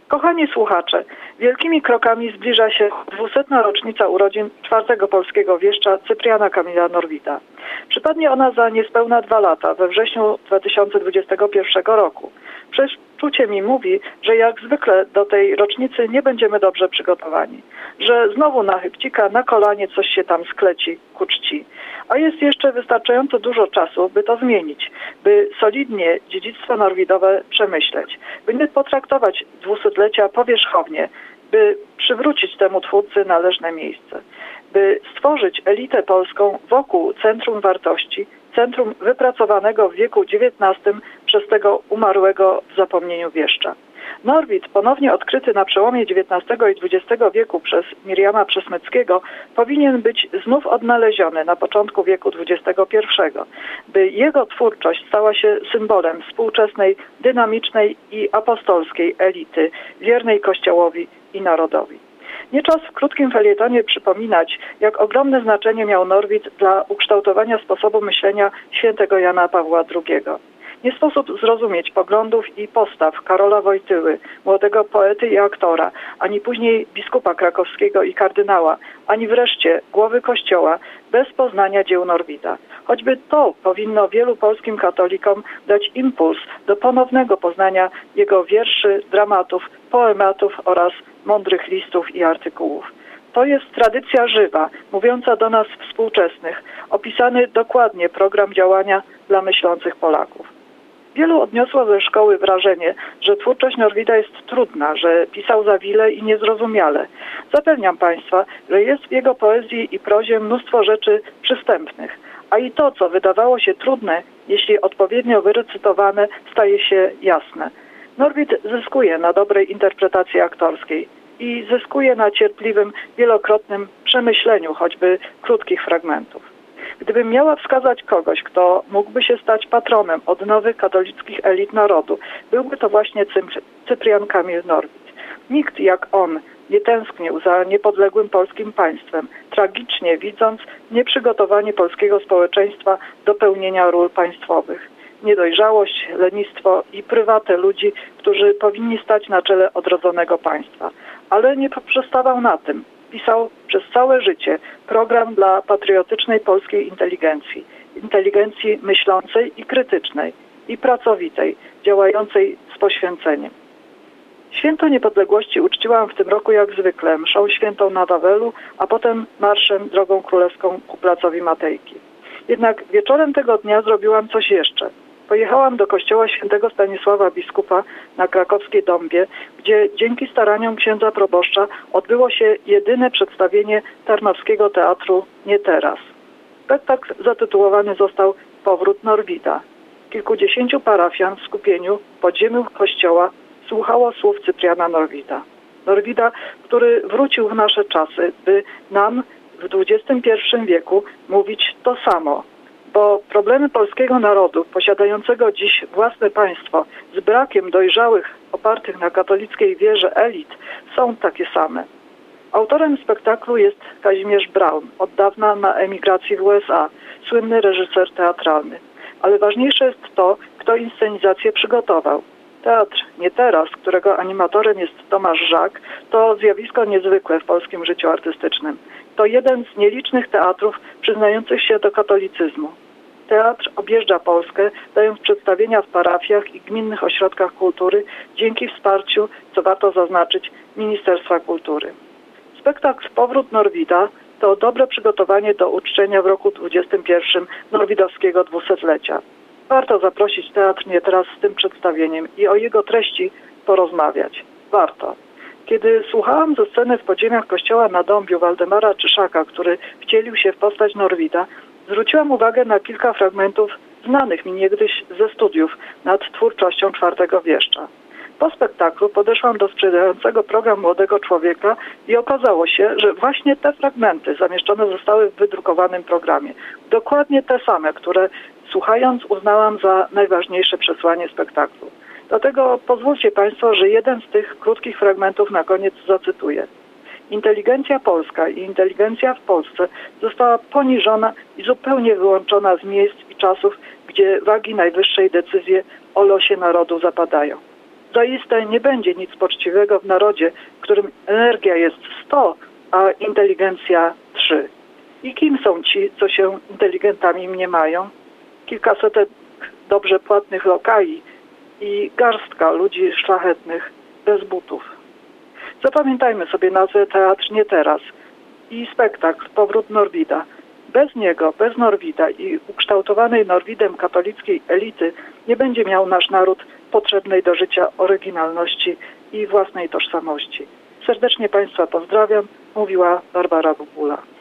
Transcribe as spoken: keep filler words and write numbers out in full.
Kochani słuchacze, wielkimi krokami zbliża się dwusetna rocznica urodzin czwartego polskiego wieszcza Cypriana Kamila Norwida. Przypadnie ona za niespełna dwa lata, we wrześniu dwa tysiące dwudziestego pierwszego roku. Przeczucie mi mówi, że jak zwykle do tej rocznicy nie będziemy dobrze przygotowani. Że znowu na chybcika, na kolanie coś się tam skleci ku czci. A jest jeszcze wystarczająco dużo czasu, by to zmienić, by solidnie dziedzictwo norwidowe przemyśleć, by nie potraktować dwusetlecia powierzchownie, by przywrócić temu twórcy należne miejsce, by stworzyć elitę polską wokół centrum wartości, centrum wypracowanego w wieku dziewiętnastym przez tego umarłego w zapomnieniu wieszcza. Norwid, ponownie odkryty na przełomie dziewiętnastego i dwudziestego wieku przez Miriama Przesmyckiego, powinien być znów odnaleziony na początku wieku dwudziestego pierwszego, by jego twórczość stała się symbolem współczesnej, dynamicznej i apostolskiej elity, wiernej Kościołowi i narodowi. Nie czas w krótkim felietonie przypominać, jak ogromne znaczenie miał Norwid dla ukształtowania sposobu myślenia świętego Jana Pawła drugiego. Nie sposób zrozumieć poglądów i postaw Karola Wojtyły, młodego poety i aktora, ani później biskupa krakowskiego i kardynała, ani wreszcie głowy Kościoła bez poznania dzieł Norwida. Choćby to powinno wielu polskim katolikom dać impuls do ponownego poznania jego wierszy, dramatów, poematów oraz mądrych listów i artykułów. To jest tradycja żywa, mówiąca do nas współczesnych, opisany dokładnie program działania dla myślących Polaków. Wielu odniosło ze szkoły wrażenie, że twórczość Norwida jest trudna, że pisał zawile i niezrozumiale. Zapewniam Państwa, że jest w jego poezji i prozie mnóstwo rzeczy przystępnych, a i to, co wydawało się trudne, jeśli odpowiednio wyrecytowane, staje się jasne. Norwid zyskuje na dobrej interpretacji aktorskiej i zyskuje na cierpliwym, wielokrotnym przemyśleniu choćby krótkich fragmentów. Gdybym miała wskazać kogoś, kto mógłby się stać patronem odnowy katolickich elit narodu, byłby to właśnie Cyprian Kamil Norwid. Nikt jak on nie tęsknił za niepodległym polskim państwem, tragicznie widząc nieprzygotowanie polskiego społeczeństwa do pełnienia ról państwowych. Niedojrzałość, lenistwo i prywatę ludzi, którzy powinni stać na czele odrodzonego państwa. Ale nie poprzestawał na tym. Pisał przez całe życie program dla patriotycznej polskiej inteligencji. Inteligencji myślącej i krytycznej, i pracowitej, działającej z poświęceniem. Święto Niepodległości uczciłam w tym roku jak zwykle mszą świętą na Wawelu, a potem marszem drogą królewską ku placowi Matejki. Jednak wieczorem tego dnia zrobiłam coś jeszcze. Pojechałam do kościoła świętego Stanisława Biskupa na krakowskiej Dąbie, gdzie dzięki staraniom księdza proboszcza odbyło się jedyne przedstawienie Tarnowskiego Teatru Nie teraz. Spektakl zatytułowany został Powrót Norwida. Kilkudziesięciu parafian w skupieniu w podziemiu kościoła słuchało słów Cypriana Norwida. Norwida, który wrócił w nasze czasy, by nam w dwudziestym pierwszym wieku mówić to samo. Bo problemy polskiego narodu, posiadającego dziś własne państwo, z brakiem dojrzałych, opartych na katolickiej wierze elit, są takie same. Autorem spektaklu jest Kazimierz Braun, od dawna na emigracji w U S A, słynny reżyser teatralny. Ale ważniejsze jest to, kto inscenizację przygotował. Teatr Nie teraz, którego animatorem jest Tomasz Żak, to zjawisko niezwykłe w polskim życiu artystycznym. To jeden z nielicznych teatrów przyznających się do katolicyzmu. Teatr objeżdża Polskę, dając przedstawienia w parafiach i gminnych ośrodkach kultury dzięki wsparciu, co warto zaznaczyć, Ministerstwa Kultury. Spektakl Powrót Norwida to dobre przygotowanie do uczczenia w roku dwudziestym pierwszym norwidowskiego dwusetlecia. Warto zaprosić Teatr Nie teraz z tym przedstawieniem i o jego treści porozmawiać. Warto. Kiedy słuchałam ze sceny w podziemiach kościoła na Dąbiu Waldemara Czyszaka, który wcielił się w postać Norwida, zwróciłam uwagę na kilka fragmentów znanych mi niegdyś ze studiów nad twórczością czwartego wieszcza. Po spektaklu podeszłam do sprzedającego program Młodego Człowieka i okazało się, że właśnie te fragmenty zamieszczone zostały w wydrukowanym programie. Dokładnie te same, które słuchając uznałam za najważniejsze przesłanie spektaklu. Dlatego pozwólcie Państwo, że jeden z tych krótkich fragmentów na koniec zacytuję. Inteligencja polska i inteligencja w Polsce została poniżona i zupełnie wyłączona z miejsc i czasów, gdzie wagi najwyższej decyzje o losie narodu zapadają. Zaiste nie będzie nic poczciwego w narodzie, w którym energia jest sto, a inteligencja trzy. I kim są ci, co się inteligentami mniemają? Kilkasetek dobrze płatnych lokali i garstka ludzi szlachetnych bez butów. Zapamiętajmy sobie nazwę Teatr nie teraz i spektakl Powrót Norwida. Bez niego, bez Norwida i ukształtowanej Norwidem katolickiej elity nie będzie miał nasz naród potrzebnej do życia oryginalności i własnej tożsamości. Serdecznie Państwa pozdrawiam, mówiła Barbara Bubula.